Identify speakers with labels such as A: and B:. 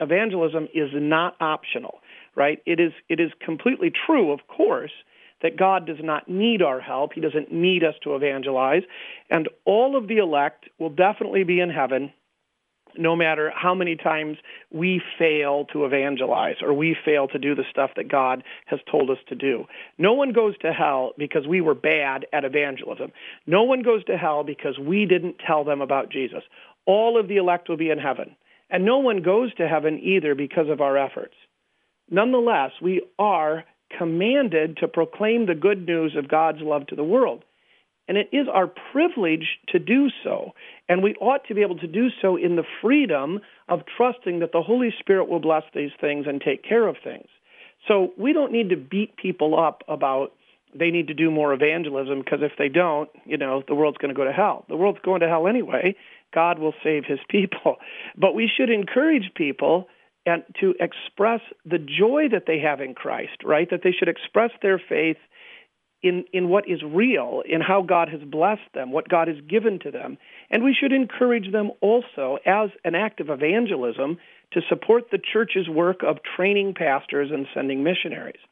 A: evangelism is not optional, right? It is completely true, of course, that God does not need our help. He doesn't need us to evangelize. And all of the elect will definitely be in heaven no matter how many times we fail to evangelize or we fail to do the stuff that God has told us to do. No one goes to hell because we were bad at evangelism. No one goes to hell because we didn't tell them about Jesus. All of the elect will be in heaven. And no one goes to heaven either because of our efforts. Nonetheless, we are commanded to proclaim the good news of God's love to the world. And it is our privilege to do so. And we ought to be able to do so in the freedom of trusting that the Holy Spirit will bless these things and take care of things. So we don't need to beat people up about they need to do more evangelism, because if they don't, the world's going to go to hell. The world's going to hell anyway. God will save his people. But we should encourage people and to express the joy that they have in Christ, right? That they should express their faith in what is real, in how God has blessed them, what God has given to them. And we should encourage them also, as an act of evangelism, to support the church's work of training pastors and sending missionaries.